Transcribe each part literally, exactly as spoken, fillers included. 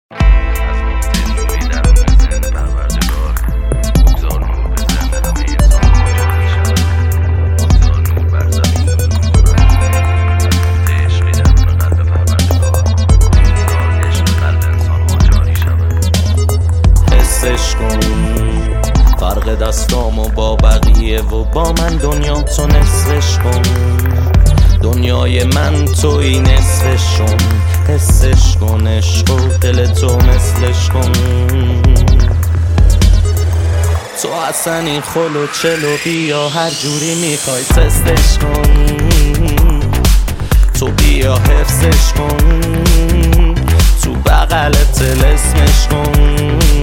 فرق دستامو با بقیه و با من دنیا تو نصفش کن. دنیای من توی نصفشون، حسش کن عشق و دل تو مثلش کن. تو اصلا این خل و چلو بیا هر جوری میخوای تستش کن. تو بیا حفظش کن، تو بغلت تلسمش کن.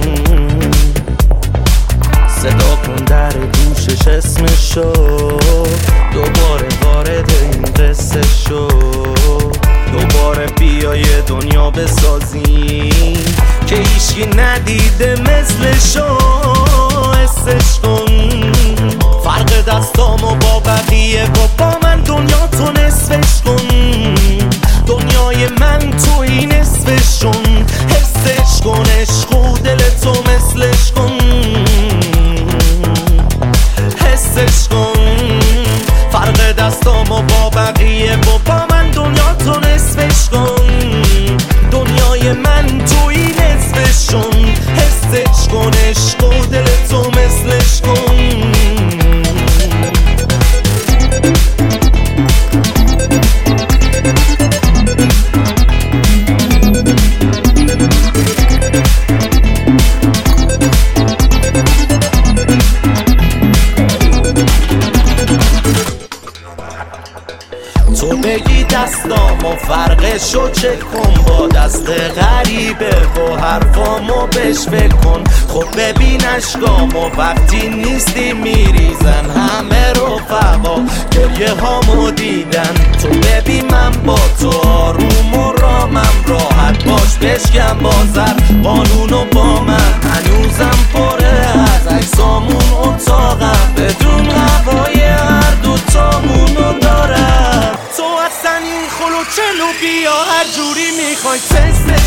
صدا کن در گوشش اسمشو، دوباره وارد این قصه شو. دوباره بیا یه دنیا بسازیم که هیچکی ندیده مثلشو. حسش کن فرق دستامو با بقیه و با من دنیا تو نصفش کن. دنیای من توی نصفشون، حسش کن عشق و دل تو مثلش کن. حسش کن فرق دستامو با بقیه و با من دنیا تو نصفش کن. دنیای من توی نصفشون، حسش کن عشق و دل تو مثلش کن. تو بگی دستامو فرقشو چک کن با دست غریبه و حرفامو بهش فکر کن. خب ببین اشکامو وقتی نیستی میریزن همه رفقا گریه هامو دیدن. تو ببین من با تو آروم و رامم راحت باش بشکم بازر قانونو با من. هنوزم پره از عکسامون اتاقم بدون هوای هر دوتامونو دارم. تو اصلا این خلو چلو بیا هر جوری میخوای تست